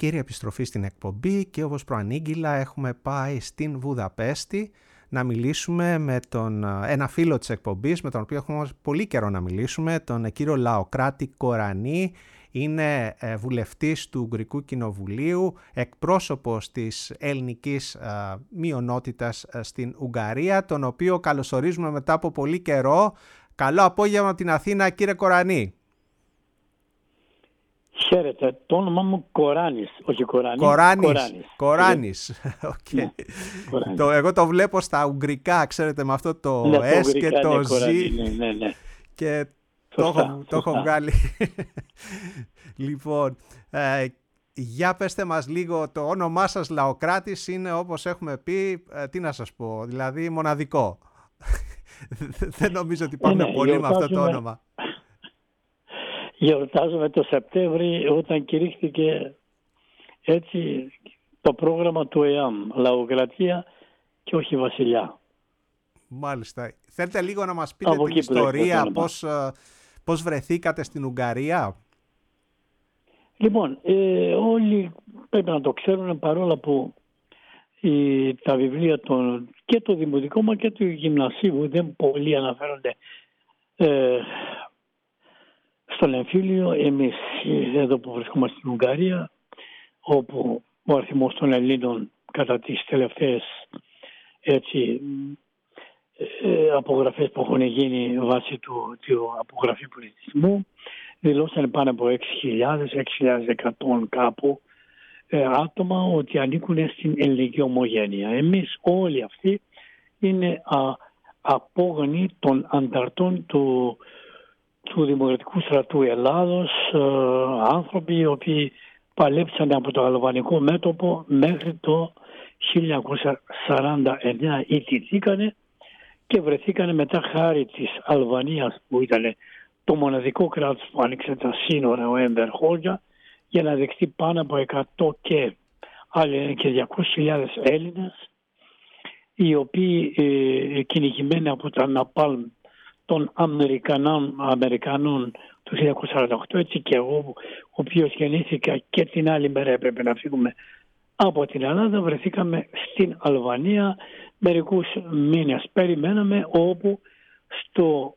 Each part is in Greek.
κύριοι, επιστροφή στην εκπομπή και όπως προανήγγυλα έχουμε πάει στην Βουδαπέστη να μιλήσουμε με ένα φίλο της εκπομπής με τον οποίο έχουμε πολύ καιρό να μιλήσουμε, τον κύριο Λαοκράτη Κορανή. Είναι βουλευτής του Ουγγρικού Κοινοβουλίου, εκπρόσωπος της ελληνικής μειονότητας στην Ουγγαρία, τον οποίο καλωσορίζουμε μετά από πολύ καιρό. Καλό απόγευμα από την Αθήνα, κύριε Κορανή. Χαίρετε, το όνομά μου Κοράνης, όχι Κορανή. Κοράνης. Okay. Ναι, εγώ το βλέπω στα ουγγρικά, ξέρετε, με αυτό το S και το Z. Ναι. Και σωστά. Το έχω βγάλει. Λοιπόν, για πέστε μας λίγο, το όνομά σας Λαοκράτης είναι, όπως έχουμε πει, τι να σας πω, δηλαδή μοναδικό. Δεν νομίζω ότι υπάρχουν πολλοί με αυτό το όνομα. Γιορτάζουμε το Σεπτέμβρη όταν κηρύχθηκε έτσι το πρόγραμμα του ΕΑΜ, Λαοκρατία και όχι Βασιλιά. Μάλιστα. Θέλετε λίγο να μας πείτε την ιστορία, πώς βρεθήκατε στην Ουγγαρία? Λοιπόν, όλοι πρέπει να το ξέρουν, παρόλα που τα βιβλία και το δημοτικό μα και του γυμνασίου δεν πολύ αναφέρονται στον εμφύλιο. Εμείς εδώ που βρισκόμαστε στην Ουγγαρία, όπου ο αριθμός των Ελλήνων κατά τις τελευταίες απογραφές που έχουν γίνει βάσει του απογραφή πολιτισμού, δηλώσανε πάνω από 6.100 κάπου άτομα ότι ανήκουν στην ελληνική ομογένεια. Εμείς όλοι αυτοί είναι απόγονοι των ανταρτών του Δημοκρατικού Στρατού Ελλάδος, άνθρωποι οι οποίοι παλέψαν από το αλβανικό μέτωπο μέχρι το 1949 ιτηθήκανε και βρεθήκανε μετά, χάρη της Αλβανίας που ήταν το μοναδικό κράτος που άνοιξε τα σύνορα, ο Έμβερ Χόντζα, για να δεχτεί πάνω από 100 και άλλοι και 200.000 Έλληνες, οι οποίοι κυνηγημένοι από τα ναπάλμ των Αμερικανών του 1948, έτσι και εγώ, ο οποίος γεννήθηκα και την άλλη μέρα έπρεπε να φύγουμε από την Ελλάδα, βρεθήκαμε στην Αλβανία. Μερικούς μήνες περιμέναμε, όπου στο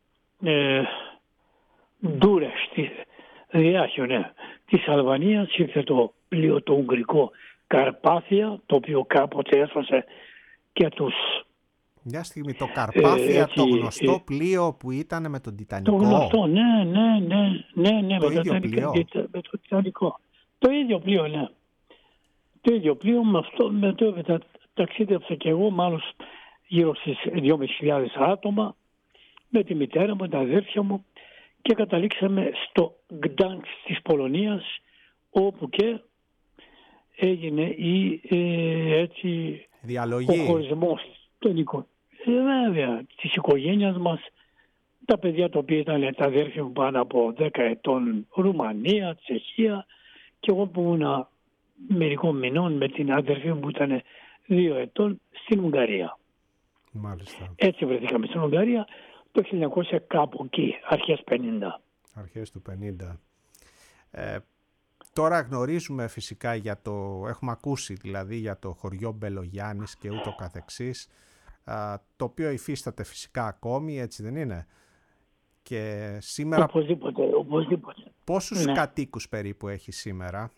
Ντούρες, στη διάχυο της Αλβανίας, ήρθε το πλοίο το ουγγρικό Καρπάθια, το οποίο κάποτε έσωσε και τους... Μια στιγμή, το Καρπάθια, το γνωστό πλοίο που ήταν με τον Τιτανικό. Το γνωστό, ναι, το ίδιο πλοίο. Με το Τιτανικό. Το ίδιο πλοίο, ναι. Το ίδιο πλοίο, με το ταξίδεψα και εγώ, μάλλον γύρω στις 2.500 άτομα, με τη μητέρα μου, τα αδέρφια μου, και καταλήξαμε στο Γκτάνσκ της Πολωνίας, όπου και έγινε διαλογή. Ο χωρισμός βέβαια της οικογένειας μας. Τα παιδιά τα οποία ήταν τα αδέρφια μου πάνω από 10 ετών, Ρουμανία, Τσεχία, και εγώ που ήμουν μερικών μηνών με την αδέρφια μου που ήταν 2 ετών στην Ουγγαρία. Μάλιστα. Έτσι βρεθήκαμε στην Ουγγαρία το 1900 κάπου εκεί, αρχές 50. Αρχές του 50. Τώρα γνωρίζουμε φυσικά έχουμε ακούσει δηλαδή για το χωριό Μπελογιάννης και ούτω καθεξής, το οποίο υφίσταται φυσικά ακόμη, έτσι δεν είναι? Και σήμερα... Οπωσδήποτε. Πόσους κατοίκους περίπου έχει σήμερα?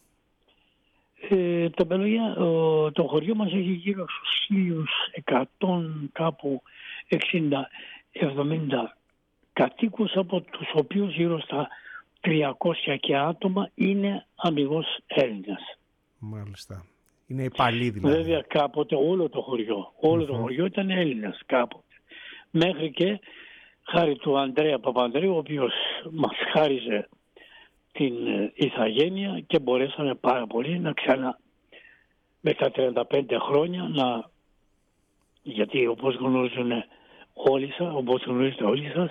Το χωριό μας έχει γύρω στους 1.100 κάπου 60-70 κατοίκους, από τους οποίους γύρω στα 300 και άτομα είναι αμιγώς Έλληνες. Μάλιστα. Είναι Ιταλοί δηλαδή. Βέβαια κάποτε όλο το χωριό ήταν Έλληνες κάποτε. Μέχρι και χάρη του Ανδρέα Παπανδρέου, ο οποίος μας χάριζε την ηθαγένεια και μπορέσαμε πάρα πολύ να με τα 35 χρόνια γιατί όπως γνωρίζετε όλοι σας,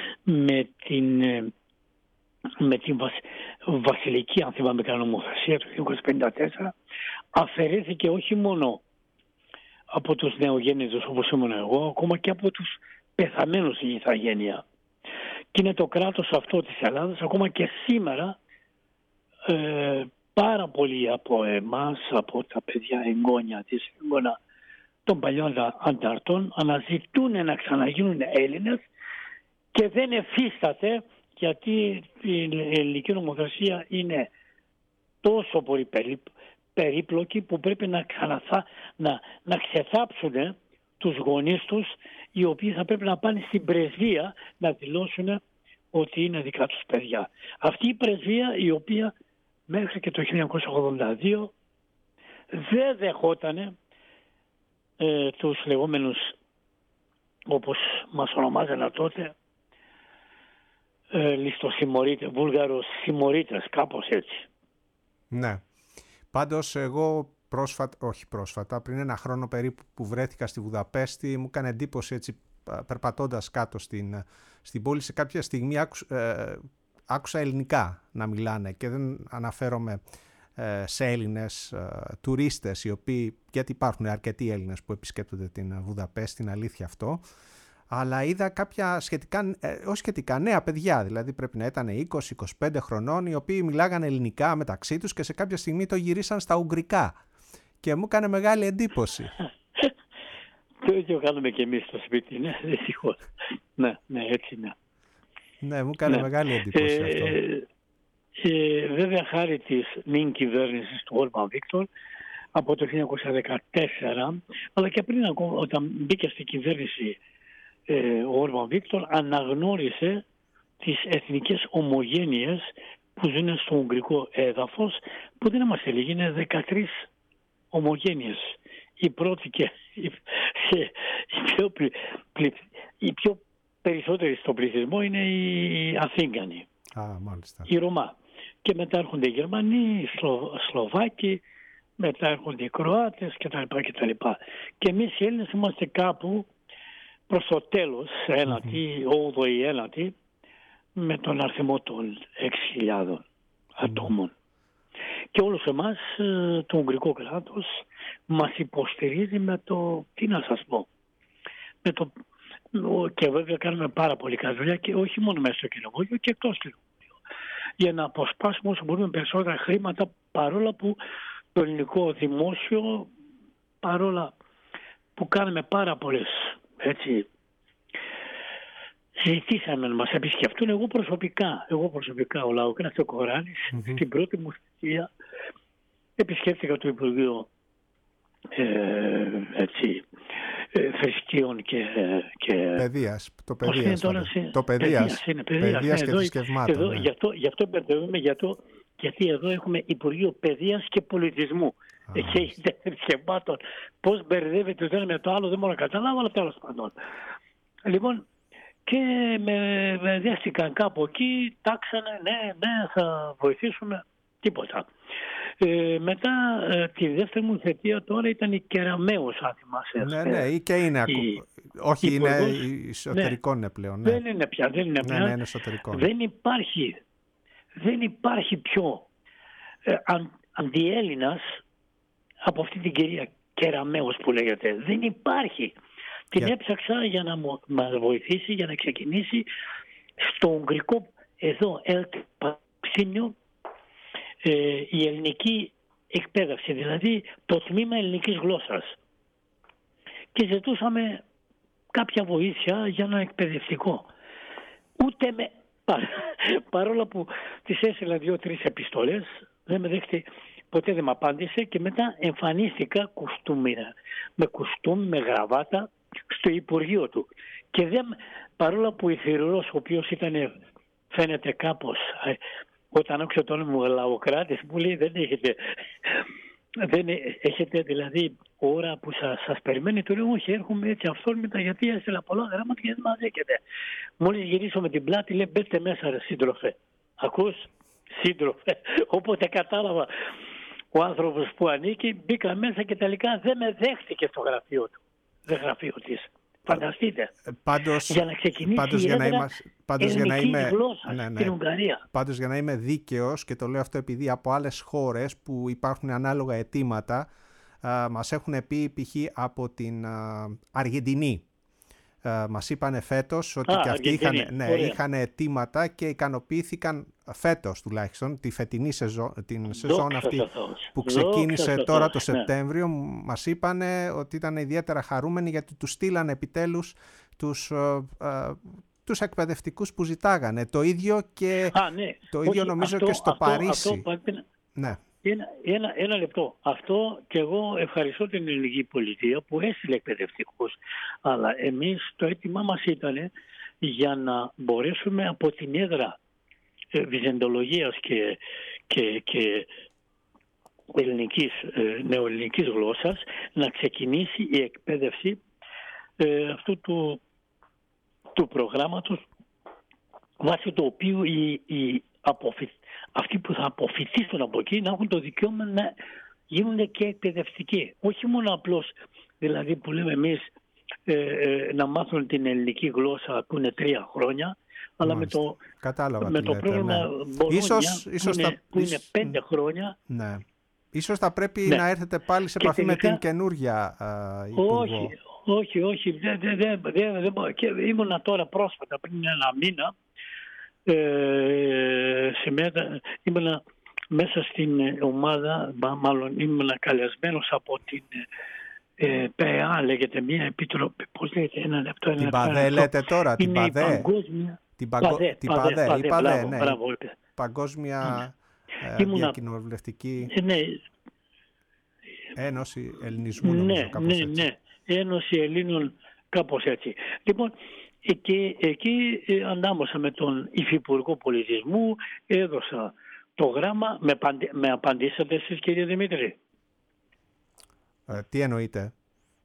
με την βασιλική, αν θυμάμαι καλά, νομοθεσία του 1954, αφαιρέθηκε όχι μόνο από τους νεογέννητους όπως ήμουν εγώ, ακόμα και από τους πεθαμένους η ηθαγένεια. Και είναι το κράτος αυτό της Ελλάδας ακόμα και σήμερα πάρα πολλοί από εμάς, από τα παιδιά εγγόνια της εγγόνα των παλιών ανταρτών, αναζητούν να ξαναγίνουν Έλληνες και δεν εφίσταται, γιατί η ελληνική νομοθεσία είναι τόσο πολύ περίπλοκη που πρέπει να ξεθάψουν τους γονείς τους, οι οποίοι θα πρέπει να πάνε στην πρεσβεία να δηλώσουν ότι είναι δικά τους παιδιά. Αυτή η πρεσβεία, η οποία μέχρι και το 1982 δεν δεχόταν τους λεγόμενους, όπως μας ονομάζανε τότε, βούλγαρος συμμορίτες, κάπως έτσι. Ναι. Πάντως εγώ πρόσφατα, πριν ένα χρόνο περίπου που βρέθηκα στη Βουδαπέστη, μου έκανε εντύπωση έτσι, περπατώντας κάτω στην πόλη, σε κάποια στιγμή άκουσα ελληνικά να μιλάνε και δεν αναφέρομαι σε Έλληνες τουρίστες, οι οποίοι, γιατί υπάρχουν αρκετοί Έλληνες που επισκέπτονται την Βουδαπέστη, είναι αλήθεια αυτό, αλλά είδα κάποια σχετικά νέα παιδιά, δηλαδή πρέπει να ήταν 20-25 χρονών, οι οποίοι μιλάγαν ελληνικά μεταξύ τους και σε κάποια στιγμή το γυρίσαν στα ουγγρικά και μου έκανε μεγάλη εντύπωση. Το ίδιο κάνουμε και εμείς στο σπίτι, ναι, δυστυχώς. Ναι, έτσι είναι. Ναι, μου έκανε μεγάλη εντύπωση αυτό. Βέβαια, χάρη της νυν κυβέρνησης του Όρμπαν Βίκτορ, από το 1914, αλλά και πριν ακόμα, όταν μπήκε στην κυβέρνηση ο Όρμπαν Βίκτορ, αναγνώρισε τις εθνικές ομογένειες που ζουν στο ουγγρικό έδαφος, που δεν είμαστε λίγοι, είναι 13 ομογένειες. Η πρώτη και η πιο περισσότερη στον πληθυσμό είναι οι Αθήγανοι, οι Ρωμά. Και μετά έρχονται οι Γερμανοί, οι Σλοβάκοι, μετά έρχονται οι Κροάτες κτλ. Και εμείς οι Έλληνες είμαστε κάπου προς το τέλος, ένατη, 8η ένατη, με τον αριθμό των 6.000 ατόμων. Και όλους εμάς το Ουγγρικό κράτος μας υποστηρίζει με το, τι να σας πω, και βέβαια κάνουμε πάρα πολύ καλή δουλειά, και όχι μόνο μέσα στο κοινοβούλιο και εκτός κοινοβούλιο, για να αποσπάσουμε όσο μπορούμε περισσότερα χρήματα, παρόλα που το ελληνικό δημόσιο, παρόλα που κάνουμε πάρα πολλές, έτσι, ζητήσαμε να μας επισκεφτούν. Εγώ προσωπικά ο Λαοκράτης ο Κοράνης, την πρώτη μου θητεία επισκέφτηκα το Υπουργείο Θρησκείων και Παιδείας, παιδείας και θρησκευμάτων. Ναι. Γι' αυτό μπερδεύουμε, γιατί εδώ έχουμε Υπουργείο Παιδείας και Πολιτισμού και θρησκευμάτων. Πώς μπερδεύεται το ένα με το άλλο δεν μπορώ να καταλάβω, αλλά τέλος πάντων. Λοιπόν, και με δέχτηκαν κάπου εκεί, τάξανε, ναι, θα βοηθήσουμε, τίποτα. Μετά τη δεύτερη μου θητεία τώρα ήταν η Κεραμέως, αν θυμάσαι. Ναι, και είναι όχι, είναι εσωτερικό, ναι, πλέον. Ναι. Δεν είναι πια. Ναι, είναι εσωτερικό. Δεν υπάρχει πιο αντιέλληνας από αυτή την κυρία Κεραμέως που λέγεται. Δεν υπάρχει. Την έψαξα για να μας βοηθήσει, για να ξεκινήσει στο Ουγγρικό εδώ πανεπιστήμιο η ελληνική εκπαίδευση, δηλαδή το τμήμα ελληνικής γλώσσας. Και ζητούσαμε κάποια βοήθεια για ένα εκπαιδευτικό. Παρόλο που της έστειλα 2-3 επιστολές, δεν με δέχτη, ποτέ δεν με απάντησε, και μετά εμφανίστηκα με κουστούμι, με γραβάτα στο Υπουργείο του. Και παρόλο που η θηρορός, ο οποίος ήταν, φαίνεται κάπως, όταν άκουσε το όνομα μου Λαοκράτης, μου λέει δεν έχετε δηλαδή ώρα που σας περιμένει. Του λέω όχι, έρχομαι έτσι αυθόρμητα, γιατί έστειλα πολλά γράμματα και δεν μας έχετε. Μόλις γυρίσω με την πλάτη, λέει μπέστε μέσα ρε σύντροφε. Ακούς, σύντροφε. Οπότε κατάλαβα ο άνθρωπος που ανήκει, μπήκα μέσα και τελικά δεν με δέχτηκε στο γραφείο του. Το γραφείο της. Φανταστείτε. Για να ξεκινήσει η έδρα ελληνικής γλώσσας στην Ουγγαρία. Πάντως, για να είμαι δίκαιος, και το λέω αυτό επειδή από άλλες χώρες που υπάρχουν ανάλογα αιτήματα, μας έχουν πει π.χ. από την Αργεντινή. Μας είπανε φέτος ότι και αυτοί είχαν αιτήματα και ικανοποιήθηκαν φέτος τουλάχιστον, τη φετινή την σεζόν αυτή που ξεκίνησε τώρα το Σεπτέμβριο, μας είπανε ότι ήταν ιδιαίτερα χαρούμενοι γιατί τους στείλανε επιτέλους τους εκπαιδευτικούς που ζητάγανε. Το ίδιο και το ίδιο νομίζω και στο Παρίσι. Ναι. Ένα λεπτό. Αυτό και εγώ ευχαριστώ την ελληνική πολιτεία που έστειλε εκπαιδευτικούς. Αλλά εμείς το αίτημά μας ήταν για να μπορέσουμε από την έδρα βυζαντολογίας και νεοελληνικής γλώσσας να ξεκινήσει η εκπαίδευση αυτού του προγράμματος, βάσει το οποίο αυτοί που θα αποφοιτήσουν από εκεί να έχουν το δικαίωμα να γίνουν και εκπαιδευτικοί. Όχι μόνο απλώς, δηλαδή που λέμε εμείς, να μάθουν την ελληνική γλώσσα που είναι 3 χρόνια, αλλά με το πρόγραμμα Μπολόνια που είναι 5 χρόνια. Ναι. Ίσως θα πρέπει να έρθετε πάλι σε επαφή με την καινούρια υπουργό. Όχι. Ήμουνα τώρα πρόσφατα, πριν 1 μήνα, ήμουνα μέσα στην ομάδα, μάλλον ήμουνα καλεσμένος από την ΠΕΑ, λέγεται μια επιτροπή. Πώς λέγεται, ένα λεπτό. Την ΠΑΔΕ λέτε τώρα, την ΠΑΔΕ. Την ΠΑΔΕ, ναι. Παγκόσμια Διακοινοβουλευτική Ένωση Ελληνισμού, νομίζω, κάπως έτσι. Ναι, Ένωση Ελλήνων, κάπως έτσι. Λοιπόν, εκεί ανάμωσα με τον Υφυπουργό Πολιτισμού, έδωσα το γράμμα, με απαντήσατε εσείς, κύριε Δημήτρη? Τι εννοείτε?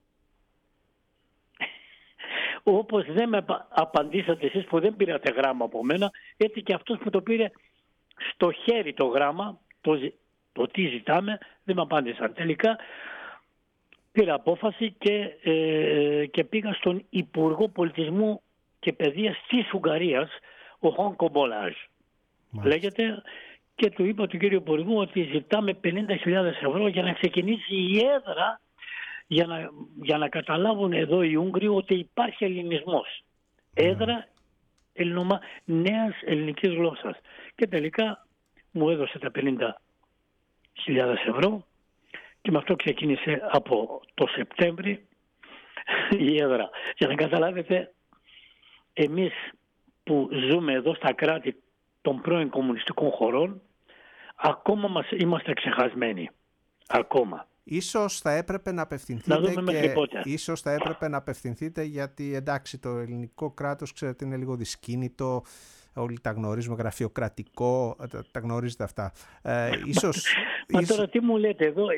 Όπως δεν με απαντήσατε εσείς που δεν πήρατε γράμμα από μένα, έτσι και αυτός που το πήρε στο χέρι το γράμμα, το τι ζητάμε, δεν με απάντησαν. Τελικά πήρα απόφαση και πήγα στον Υπουργό Πολιτισμού και Παιδείας της Ουγγαρίας, ο Χον Κομπολάζ λέγεται, και του είπα του κύριο Υπουργού ότι ζητάμε 50.000 ευρώ για να ξεκινήσει η έδρα, για να καταλάβουν εδώ οι Ούγγροι ότι υπάρχει ελληνισμός. Έδρα νέας ελληνικής γλώσσας. Και τελικά μου έδωσε τα 50.000 ευρώ και με αυτό ξεκίνησε από το Σεπτέμβρη η έδρα. Για να καταλάβετε, εμείς που ζούμε εδώ στα κράτη των πρώην κομμουνιστικών χωρών, ακόμα είμαστε ξεχασμένοι. Ακόμα. Ίσως θα έπρεπε να απευθυνθείτε γιατί εντάξει, το ελληνικό κράτος, ξέρετε, είναι λίγο δυσκίνητο, όλοι τα γνωρίζουμε, γραφειοκρατικό, τα γνωρίζετε αυτά. Μα τώρα τι μου λέτε εδώ,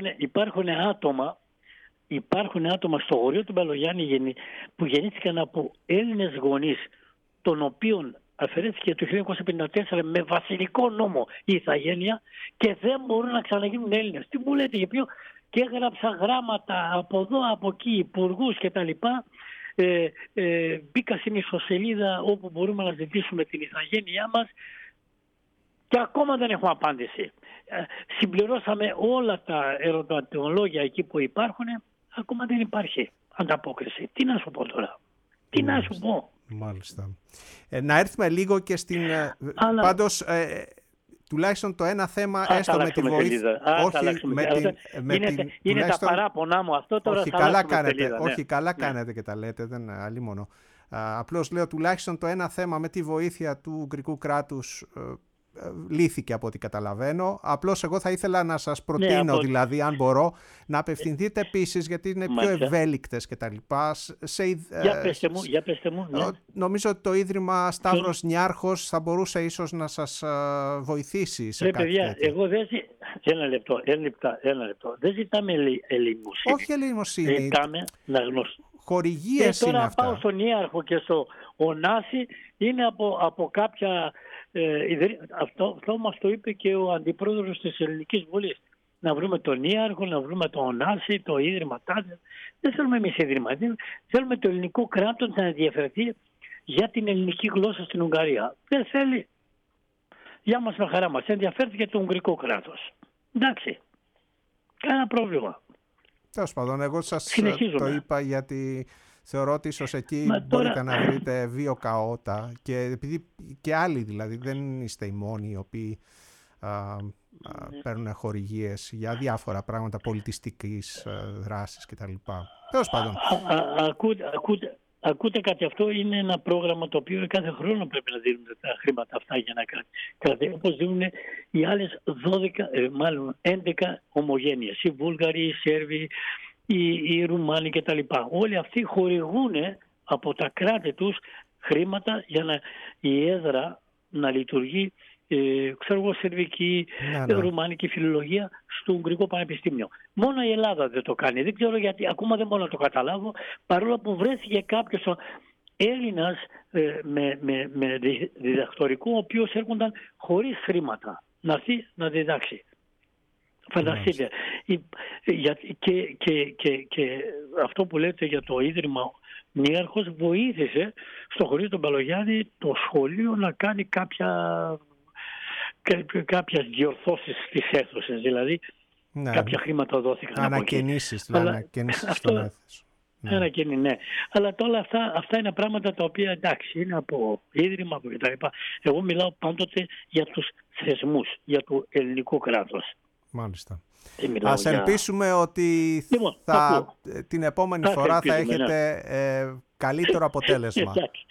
υπάρχουν άτομα στο χωριό του Μπαλογιάννη που γεννήθηκαν από Έλληνες γονείς, των οποίων αφαιρέθηκε το 1954 με βασιλικό νόμο η ηθαγένεια και δεν μπορούν να ξαναγίνουν Έλληνες. Τι μου λέτε, για ποιο? Και έγραψα γράμματα από εδώ, από εκεί, υπουργούς και τα λοιπά. Μπήκα στην ιστοσελίδα όπου μπορούμε να ζητήσουμε την ηθαγένειά μας και ακόμα δεν έχουμε απάντηση. Συμπληρώσαμε όλα τα ερωτηματολόγια εκεί που υπάρχουν, ακόμα δεν υπάρχει ανταπόκριση. Τι να σου πω τώρα, τι να σου πω. Μάλιστα. Να έρθουμε λίγο και στην... Πάντως, τουλάχιστον το ένα θέμα, έστω με τη βοήθεια... Είναι τα παράπονά μου αυτό τώρα. Όχι, καλά κάνετε και τα λέτε, δεν αλίμονο. Απλώς λέω, τουλάχιστον το ένα θέμα με τη βοήθεια του Ουγγρικού κράτους λύθηκε από ό,τι καταλαβαίνω. Απλώς εγώ θα ήθελα να σας προτείνω, δηλαδή, αν μπορώ, να απευθυνθείτε επίσης, γιατί είναι πιο ευέλικτες και τα λοιπά. Για πέστε μου. Ναι. Νομίζω ότι το Ίδρυμα Σταύρος Νιάρχος θα μπορούσε ίσως να σας βοηθήσει σε κάτι παιδιά, τέτοιο. Εγώ δεν ένα λεπτό. Δεν ζητάμε ελεημοσύνη. Όχι ελεημοσύνη. Ζητάμε να γνωρίσουμε. Χορηγίες είναι αυτά. Τώρα πάω στον Νιάρχο και στο Ωνάση, είναι από κάποια... Αυτό μας το είπε και ο Αντιπρόεδρος της Ελληνικής Βουλής. Να βρούμε τον Νίαρχο, να βρούμε τον Ωνάση, το Ίδρυμα Τάδε. Δεν θέλουμε εμείς Ίδρυμα. Θέλουμε το ελληνικό κράτος να ενδιαφερθεί για την ελληνική γλώσσα στην Ουγγαρία. Δεν θέλει. Για μας με χαρά μας. Ενδιαφέρθηκε το Ουγγρικό κράτος. Εντάξει. Κανένα πρόβλημα. Τέλος πάντων, εγώ σας το είπα γιατί θεωρώ ότι ίσως εκεί μπορείτε να βρείτε βιοκαότα και επειδή και άλλοι δηλαδή δεν είστε οι μόνοι οι οποίοι παίρνουν χορηγίες για διάφορα πράγματα πολιτιστικής δράσης κτλ. Τέλος πάντων. Ακούτε κάτι, αυτό είναι ένα πρόγραμμα το οποίο κάθε χρόνο πρέπει να δίνουν τα χρήματα αυτά για να κρατήσουν. Όπως δίνουν οι άλλες 11 ομογένειες, οι Βούλγαροι, οι Σέρβοι, οι Ρουμάνοι κτλ. Όλοι αυτοί χορηγούν από τα κράτη τους χρήματα για η έδρα να λειτουργεί, ξέρω εγώ, σερβική, ρουμάνικη φιλολογία στο Ουγγρικό Πανεπιστήμιο. Μόνο η Ελλάδα δεν το κάνει. Δεν ξέρω γιατί, ακόμα δεν μπορώ να το καταλάβω, παρόλο που βρέθηκε κάποιος Έλληνας με διδακτορικό, ο οποίος έρχονταν χωρίς χρήματα να έρθει να διδάξει. Φανταστείτε. Και αυτό που λέτε για το Ίδρυμα Νίαρχος βοήθησε στο χωριό του Μπαλογιάννη το σχολείο να κάνει κάποιες διορθώσεις στις αίθουσες, δηλαδή κάποια χρήματα δόθηκαν. Ανακαινήσεις στον αίθουσες. Ναι. Αλλά τώρα αυτά είναι πράγματα τα οποία εντάξει είναι από ίδρυμα κτλ. Εγώ μιλάω πάντοτε για τους θεσμούς, για το ελληνικό κράτος. Μάλιστα. Ας ελπίσουμε ότι την επόμενη φορά θα έχετε καλύτερο αποτέλεσμα.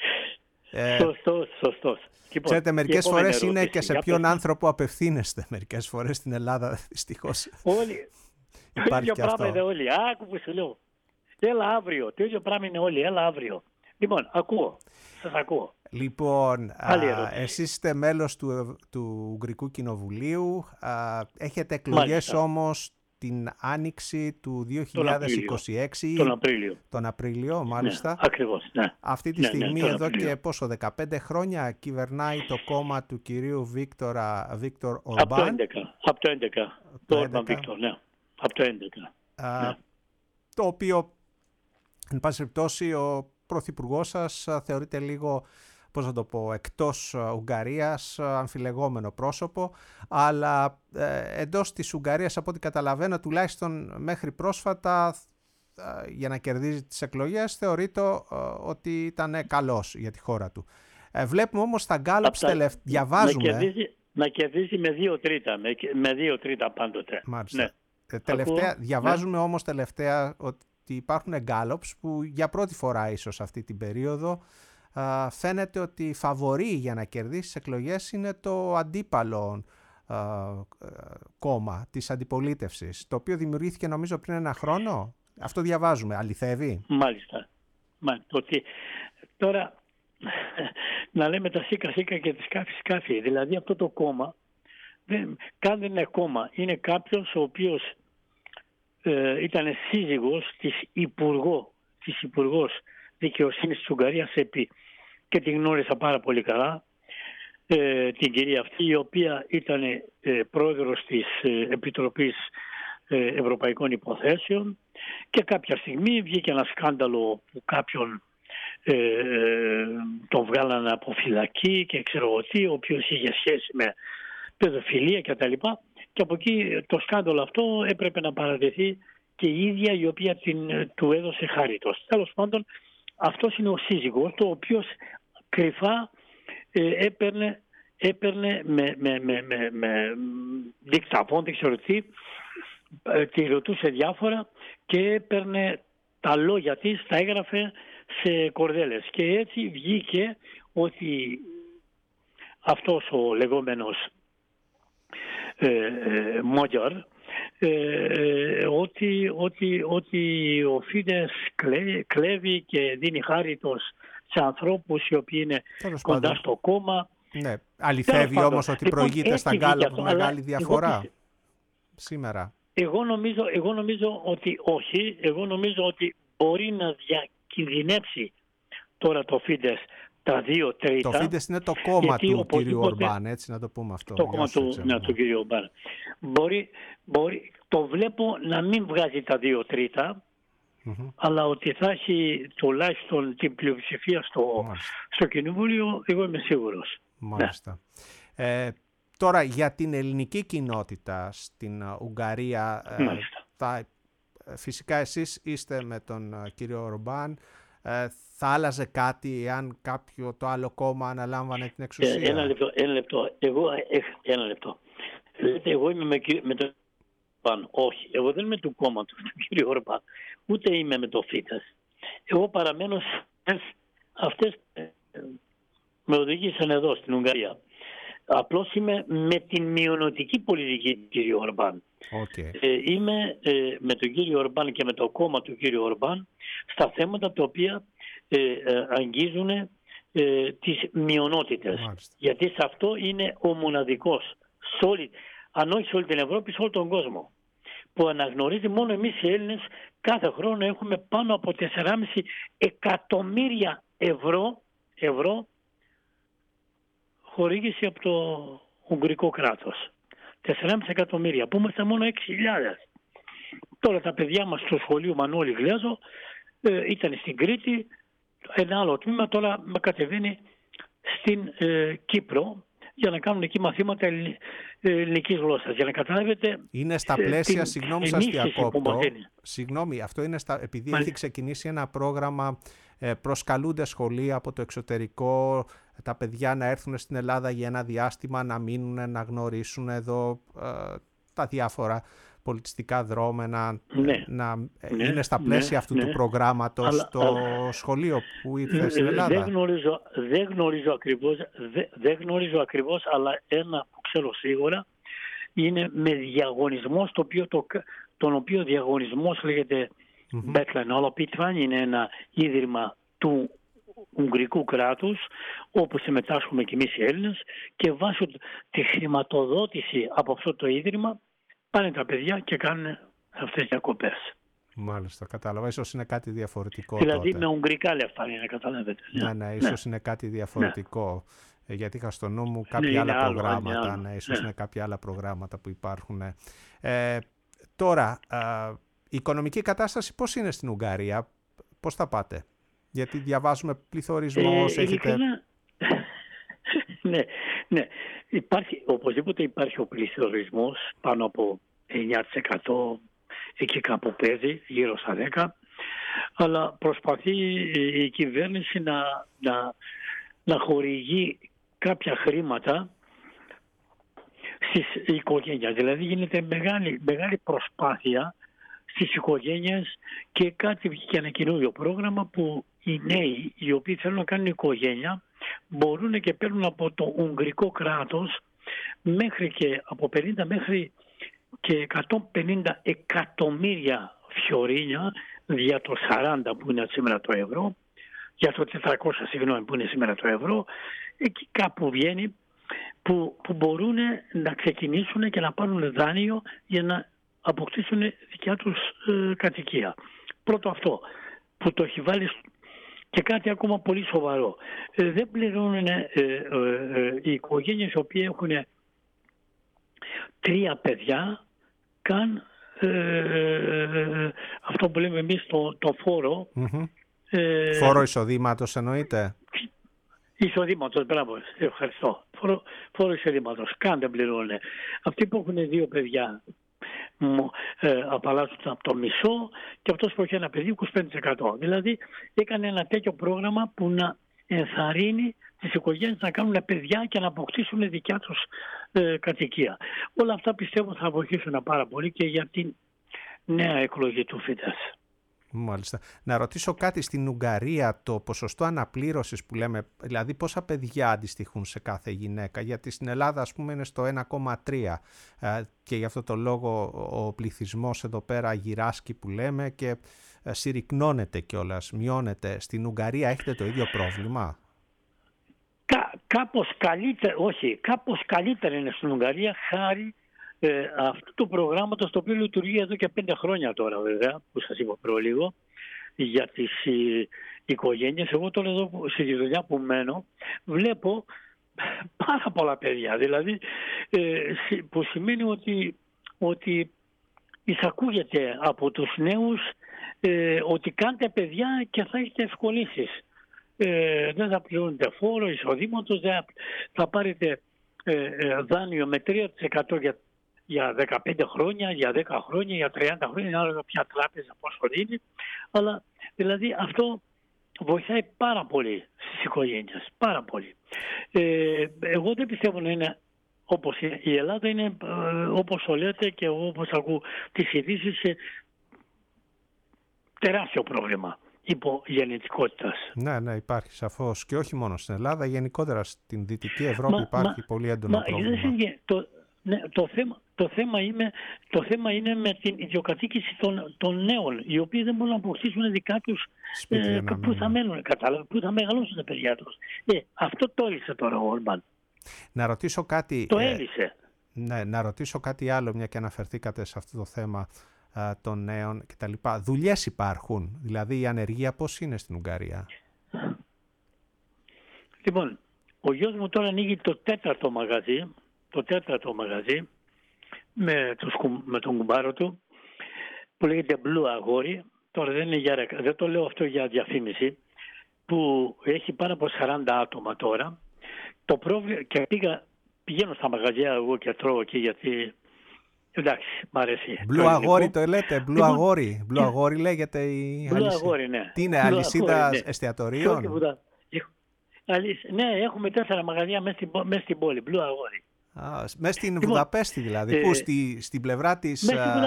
Σωστός. Ξέρετε, μερικές φορές είναι και σε ποιον άνθρωπο απευθύνεστε. Μερικές φορές στην Ελλάδα δυστυχώς όλοι. Το ίδιο πράγμα είναι όλοι. Άκου που σου λέω. Έλα αύριο. Το ίδιο πράγμα είναι όλοι. Έλα αύριο. Λοιπόν, σας ακούω. Λοιπόν, εσείς είστε μέλος του Ουγγρικού Κοινοβουλίου. Έχετε εκλογές όμως την Άνοιξη του 2026. Τον Απρίλιο, μάλιστα. Ναι, ακριβώς, ναι. Αυτή τη στιγμή εδώ και 15 χρόνια κυβερνάει το κόμμα του κυρίου Βίκτορ Ορμπάν. Από το 11. Το Ορμπάν Βίκτορ, ναι. Από το 11. Το οποίο, εν πάση περιπτώσει, ο πρωθυπουργός σας θεωρείται λίγο, πώς να το πω, εκτός Ουγγαρίας, αμφιλεγόμενο πρόσωπο, αλλά εντός της Ουγγαρίας, από ό,τι καταλαβαίνω, τουλάχιστον μέχρι πρόσφατα, για να κερδίζει τις εκλογές, θεωρείται ότι ήταν καλός για τη χώρα του. Βλέπουμε όμως τα γκάλωπς διαβάζουμε... Να κερδίσει με 2/3, με 2/3 πάντοτε. Μάλιστα. Ναι. Διαβάζουμε όμως τελευταία ότι υπάρχουν γκάλωπς που για πρώτη φορά ίσως αυτή την περίοδο φαίνεται ότι φαβορεί για να κερδίσει τις εκλογές είναι το αντίπαλο κόμμα της αντιπολίτευσης, το οποίο δημιουργήθηκε νομίζω πριν 1 χρόνο. Αυτό διαβάζουμε. Αληθεύει? Μάλιστα. Τώρα να λέμε τα σίκα και τις σκάφη. Δηλαδή αυτό το κόμμα δεν είναι κόμμα. Είναι κάποιος ο οποίος ήταν σύζυγος της Υπουργός Δικαιοσύνης της Ουγγαρίας και την γνώρισα πάρα πολύ καλά, την κυρία αυτή, η οποία ήταν πρόεδρος της Επιτροπής Ευρωπαϊκών Υποθέσεων, και κάποια στιγμή βγήκε ένα σκάνδαλο που κάποιον τον βγάλανε από φυλακή και ξέρω εγώ τι, ο οποίος είχε σχέση με παιδοφιλία κτλ. Και από εκεί το σκάνδαλο αυτό έπρεπε να παρατεθεί και η ίδια η οποία του έδωσε χάριτος. Τέλος πάντων, αυτός είναι ο σύζυγος, το οποίος κρυφά έπαιρνε με δικταφών, δεν ξέρω τι, τη ρωτούσε διάφορα και έπαιρνε τα λόγια της, τα έγραφε σε κορδέλες. Και έτσι βγήκε ότι αυτός ο λεγόμενος Μόγιαρ, ότι ο Φίδες κλέβει και δίνει χάριτος σε ανθρώπους οι οποίοι είναι κοντά στο κόμμα. Ναι. Αληθεύει όμως ότι προηγείται στα γκάλωπ μεγάλη διαφορά σήμερα? Εγώ νομίζω ότι όχι. Εγώ νομίζω ότι μπορεί να διακινδυνεύσει τώρα το Φίδες τα 2/3. Το Φίδες είναι το κόμμα του κυρίου Ορμπάν, έτσι να το πούμε αυτό. Το κόμμα του κυρίου Ορμπάν. Μπορεί, το βλέπω να μην βγάζει τα 2/3, αλλά ότι θα έχει τουλάχιστον την πλειοψηφία στο Κοινοβούλιο, εγώ είμαι σίγουρος. Μάλιστα. Ναι. Τώρα για την ελληνική κοινότητα στην Ουγγαρία, φυσικά εσείς είστε με τον κύριο Ορμπάν, θα άλλαζε κάτι εάν κάποιο το άλλο κόμμα αναλάμβανε την εξουσία? Ένα λεπτό. Ένα λεπτό. Λέτε, εγώ είμαι με τον Ορμπάν. Όχι, εγώ δεν είμαι του κόμματος του κύριου Ορμπάν. Ούτε είμαι με το Φίντες. Εγώ παραμένω αυτές με οδήγησαν εδώ στην Ουγγαρία. Απλώς είμαι με την μειονοτική πολιτική του κύριου Ορμπάν. Okay. Είμαι με τον κύριο Ορμπάν και με το κόμμα του κύριου Ορμπάν στα θέματα τα οποία αγγίζουν τις μειονότητες. Γιατί σε αυτό είναι ο μοναδικός, αν όχι σε όλη την Ευρώπη, σε όλο τον κόσμο, που αναγνωρίζει. Μόνο εμείς οι Έλληνες κάθε χρόνο έχουμε πάνω από 4,5 εκατομμύρια ευρώ χορήγηση από το Ουγγρικό κράτος. 4,5 εκατομμύρια, που είμαστε μόνο 6.000. Τώρα τα παιδιά μας στο σχολείο Μανώλη Γλέζο ήταν στην Κρήτη, ένα άλλο τμήμα τώρα κατεβαίνει στην Κύπρο για να κάνουν εκεί μαθήματα ελληνικής γλώσσας. Για να καταλάβετε. Είναι στα πλαίσια, συγγνώμη σας διακόπτω, συγγνώμη, αυτό είναι επειδή έχει ξεκινήσει ένα πρόγραμμα, προσκαλούνται σχολεία από το εξωτερικό, τα παιδιά να έρθουν στην Ελλάδα για ένα διάστημα, να μείνουν, να γνωρίσουν εδώ τα διάφορα πολιτιστικά δρόμενα, είναι στα πλαίσια αυτού του προγράμματος το σχολείο που ήρθε στην Ελλάδα. Δεν γνωρίζω ακριβώς, αλλά ένα που ξέρω σίγουρα είναι με διαγωνισμός, τον οποίο διαγωνισμός λέγεται Μπέκλεν Όλοπιτβάν, είναι ένα ίδρυμα του Ουγγρικού κράτους, όπου συμμετάσχουμε και εμείς οι Έλληνες, και βάσει τη χρηματοδότηση από αυτό το ίδρυμα πάνε τα παιδιά και κάνουν αυτές τις διακοπές. Μάλιστα, κατάλαβα. Ίσως είναι κάτι διαφορετικό. Δηλαδή τότε. Με ουγγρικά λεφτά, για να καταλάβετε. Ναι, ίσως είναι κάτι διαφορετικό. Γιατί είχα στο νου μου κάποια άλλα προγράμματα. Ίσως είναι κάποια άλλα προγράμματα που υπάρχουν. Τώρα, η οικονομική κατάσταση πώς είναι στην Ουγγαρία, πώς θα πάτε? Γιατί διαβάζουμε πληθωρισμός, έχετε... Ναι. Οπωσδήποτε υπάρχει ο πληθωρισμός πάνω από 9%, εκεί κάπου παίζει, γύρω στα 10%, αλλά προσπαθεί η κυβέρνηση να χορηγεί κάποια χρήματα στις οικογένειες. Δηλαδή γίνεται μεγάλη προσπάθεια στις οικογένειες, και κάτι βγήκε ένα καινούριο πρόγραμμα που οι νέοι οι οποίοι θέλουν να κάνουν οικογένεια μπορούν και παίρνουν από το Ουγγρικό κράτος μέχρι και από 50 μέχρι και 150 εκατομμύρια φιωρίνια για το 40 που είναι σήμερα το ευρώ, για το 400 που είναι σήμερα το ευρώ, εκεί κάπου βγαίνει που μπορούν να ξεκινήσουν και να πάρουν δάνειο για να αποκτήσουν δικιά τους κατοικία. Πρώτο αυτό που το έχει βάλει. Και κάτι ακόμα πολύ σοβαρό. Δεν πληρώνουν οι οικογένειες οι οποίες έχουν 3 παιδιά καν αυτό που λέμε εμείς το φόρο. Φόρο εισοδήματος εννοείται? Εισοδήματος, μπράβο, ευχαριστώ. Φόρο εισοδήματος, καν δεν πληρώνουν. Αυτοί που έχουν 2 παιδιά απαλλάσσουν από το μισό, και αυτός που έχει ένα παιδί 25%. Δηλαδή έκανε ένα τέτοιο πρόγραμμα που να ενθαρρύνει τις οικογένειες να κάνουν παιδιά και να αποκτήσουν δικιά τους κατοικία. Όλα αυτά πιστεύω θα βοηθήσουν πάρα πολύ και για την νέα εκλογή του Φίντες. Μάλιστα. Να ρωτήσω κάτι, στην Ουγγαρία το ποσοστό αναπλήρωσης που λέμε, δηλαδή πόσα παιδιά αντιστοιχούν σε κάθε γυναίκα? Γιατί στην Ελλάδα ας πούμε είναι στο 1,3 και γι' αυτό το λόγο ο πληθυσμός εδώ πέρα γυράσκει που λέμε και συρρικνώνεται κιόλας, μειώνεται. Στην Ουγγαρία έχετε το ίδιο πρόβλημα? Κάπως καλύτερα είναι στην Ουγγαρία, χάρη αυτού του προγράμματος, το οποίο λειτουργεί εδώ και 5 χρόνια τώρα, βέβαια, που σας είπα πριν λίγο, για τις οικογένειες. Εγώ τώρα εδώ στη γειτονιά που μένω βλέπω πάρα πολλά παιδιά, δηλαδή που σημαίνει ότι εισακούγεται από τους νέους ότι κάντε παιδιά και θα έχετε ευκολύσεις. Δεν θα πληρώνετε φόρο εισοδήματος, θα πάρετε δάνειο με 3% για 15 χρόνια, για 10 χρόνια, για 30 χρόνια, ανάλογα ποια τράπεζα πόσο δίνει. Αλλά δηλαδή αυτό βοηθάει πάρα πολύ στις οικογένειες, πάρα πολύ. Εγώ δεν πιστεύω να είναι όπως είναι. Η Ελλάδα είναι, όπως το λέτε και εγώ όπως ακούω τις ειδήσεις, τεράστιο πρόβλημα υπογεννητικότητας. Ναι, υπάρχει σαφώς. Και όχι μόνο στην Ελλάδα, γενικότερα στην Δυτική Ευρώπη υπάρχει πολύ έντονο πρόβλημα. Το θέμα είναι με την ιδιοκατοίκηση των νέων, οι οποίοι δεν μπορούν να αποκτήσουν δικά τους πού θα μένουν, πού θα μεγαλώσουν τα παιδιά τους. Αυτό το έλυσε τώρα ο Ορμπάν. Να ρωτήσω κάτι. Το έλυσε. Ναι, να ρωτήσω κάτι άλλο, μια και αναφερθήκατε σε αυτό το θέμα των νέων κτλ. Δουλειές υπάρχουν, δηλαδή η ανεργία πώς είναι στην Ουγγαρία? Λοιπόν, ο γιος μου τώρα ανοίγει το τέταρτο μαγαζί με τον κουμπάρο του που λέγεται Blue Αγόρι. Τώρα δεν το λέω αυτό για διαφήμιση, που έχει πάνω από 40 άτομα τώρα. Το πρόβλημα, και πηγαίνω στα μαγαζιά εγώ και τρώω εκεί, γιατί εντάξει, μ' αρέσει. Blue Αγόρι το λέτε, Blue Αγόρι. Blue Αγόρι λέγεται η αλυσίδα. Blue Αγόρι, ναι. Τι είναι, αλυσίδα εστιατορίων? Ναι, έχουμε 4 μαγαζιά μέσα στην πόλη, Blue Αγόρι. Μέσα στην Βουδαπέστη δηλαδή, πού στην πλευρά της,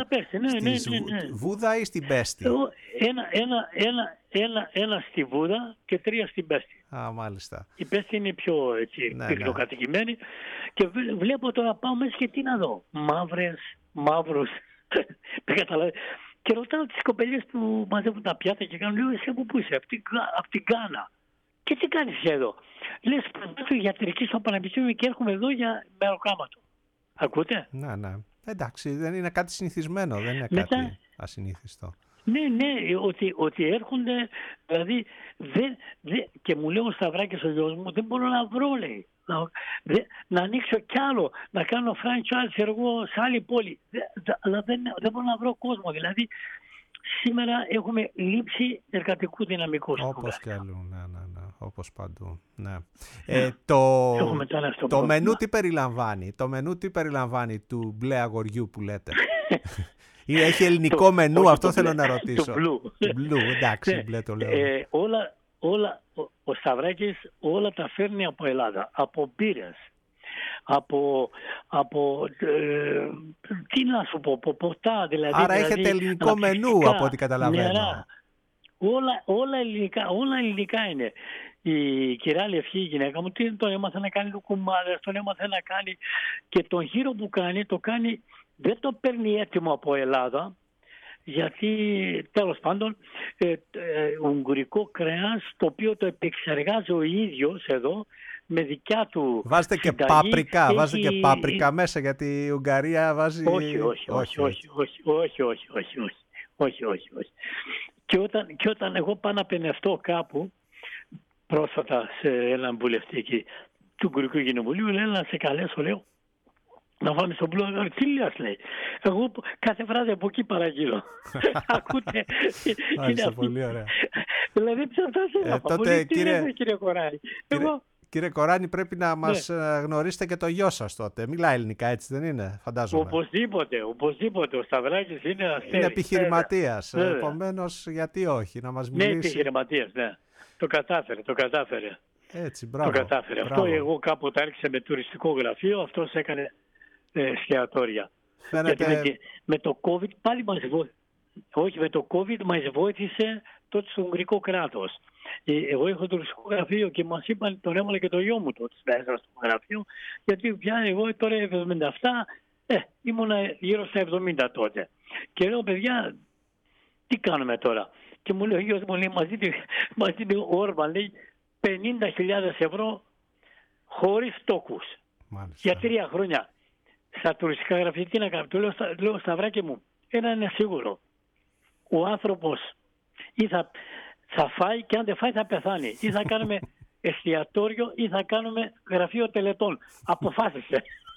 Βούδα ή στην Πέστη? Ένα στη Βούδα και 3 στην Πέστη. Μάλιστα. Η Πέστη είναι πιο πυκνοκατοικημένη και βλέπω τώρα, πάω μέσα και τι να δω. Μαύρους. Και ρωτάω τις κοπελιές που μαζεύουν τα πιάτα και κάνουν, λέω, εσύ από πού είσαι? Από την Γκάνα. Και τι κάνεις εδώ? Λες, σπουδάζω ιατρική στο Πανεπιστήμιο και έρχομαι εδώ για μεροκάματο. Ακούτε? Ναι. Εντάξει, δεν είναι κάτι συνηθισμένο, δεν είναι κάτι ασυνήθιστο. Ναι, ότι έρχονται, δηλαδή, και μου λέει ο Σταυράκης ο γιος μου, δεν μπορώ να βρω, λέει. Να ανοίξω κι άλλο, να κάνω franchise εγώ σε άλλη πόλη. Αλλά δεν μπορώ να βρω κόσμο, δηλαδή. Σήμερα έχουμε λήψη εργατικού δυναμικού. Όπως και αλλού, ναι. Όπως παντού, ναι. Το μενού τι περιλαμβάνει? Το μενού τι περιλαμβάνει του μπλε αγοριού που λέτε? Ή έχει ελληνικό μενού, αυτό θέλω να ρωτήσω. Το blue, εντάξει, μπλε το λέω. Ο Σταυράκης όλα τα φέρνει από Ελλάδα, από μπύρες, τι να σου πω, ποτά δηλαδή. Άρα έχετε ελληνικό μενού από ό,τι καταλαβαίνω. Νερά. Όλα ελληνικά είναι. Η κυρία Λευκή, η γυναίκα μου, τον έμαθε να κάνει λουκουμάδες, τον έμαθε να κάνει και τον γύρο που κάνει, δεν το παίρνει έτοιμο από Ελλάδα, γιατί τέλος πάντων ουγγουρικό κρέας, το οποίο το επεξεργάζει ο ίδιος εδώ με δικιά του βάζετε συνταγή, και πάπρικα, βάζετε και πάπρικα μέσα, γιατί η Ουγγαρία βάζει... Όχι. Και όταν εγώ πάω να πενευτώ κάπου πρόσφατα σε έναν βουλευτή εκεί του Ουγγρικού Κοινοβουλίου, λέει να σε καλέσω, λέω, να πάμε στο Blue Αγόρι. Τι λες, λέει? Εγώ κάθε βράδυ από εκεί παραγγείλω. Ακούτε? Μάλιστα, πολύ ωραία. Δηλαδή ψευτάσαι τότε, κύριε Κοράνη. Κύριε Κοράνη, πρέπει να μας γνωρίσετε και το γιο σας τότε. Μιλάει ελληνικά, έτσι δεν είναι, φαντάζομαι? Οπωσδήποτε. Ο Σταυράκης είναι αστέρι. Είναι επιχειρηματίας. Επομένως, γιατί όχι, να μας μιλήσει. Ναι, επιχειρηματίας, ναι. Το κατάφερε. Έτσι, μπράβο. Το κατάφερε. Μπράβο. Αυτό εγώ κάποτε άρχισε με τουριστικό γραφείο, αυτός έκανε εστιατόρια. Φαίνεται... Γιατί με το COVID πάλι μας βοήθησε. Όχι, με το COVID μας βοήθησε τότε στο Ουγγρικό κράτος. Εγώ έχω τουριστικό γραφείο και μας είπαν, τον έμαλα και το γιο μου τότε μέσα στο γραφείο, γιατί πια εγώ τώρα 77, ήμουνα γύρω στα 70 τότε. Και λέω, παιδιά, τι κάνουμε τώρα? Και μου λέει ο γιος μου, λέει, μας δίνει ο Όρμπαν, λέει, 50.000 ευρώ χωρίς τόκους. Μάλιστα. Για 3 χρόνια. Στα τουριστικά γραφεία τι να κάνω? Του λέω, Σταυράκι μου, ένα είναι σίγουρο. Ο άνθρωπος ή θα φάει, και αν δεν φάει θα πεθάνει. Ή θα κάνουμε εστιατόριο ή θα κάνουμε γραφείο τελετών. Αποφάσισε.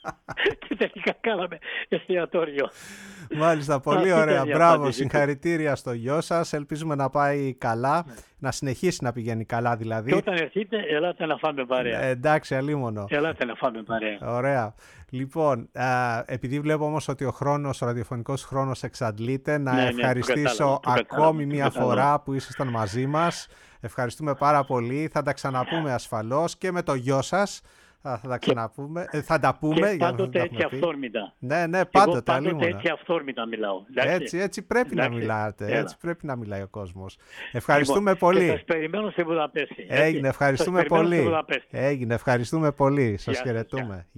Και τελικά κάναμε εστιατόριο. Μάλιστα, πολύ ωραία. Μπράβο, συγχαρητήρια στο γιο σας. Ελπίζουμε να πάει καλά, να συνεχίσει να πηγαίνει καλά δηλαδή. Και όταν έρθετε, ελάτε να φάμε παρέα. Εντάξει, αλίμονο. Ελάτε να φάμε παρέα. Ωραία. Λοιπόν, επειδή βλέπω όμως ότι ο ραδιοφωνικός χρόνος εξαντλείται, να ευχαριστήσω ακόμη μια φορά που ήσασταν μαζί μας. Ευχαριστούμε πάρα πολύ. Θα τα ξαναπούμε ασφαλώς και με το γιο σας. Θα τα ξαναπούμε. Θα τα πούμε. Και πάντοτε έτσι αυθόρμητα. Ναι, πάντοτε. Πάντοτε έτσι αυθόρμητα μιλάω. Έτσι πρέπει να μιλάτε. Έτσι πρέπει να μιλάει ο κόσμος. Ευχαριστούμε πολύ. Σας περιμένω σε Βουδαπέστη. Έγινε, ευχαριστούμε πολύ. Σας χαιρετούμε.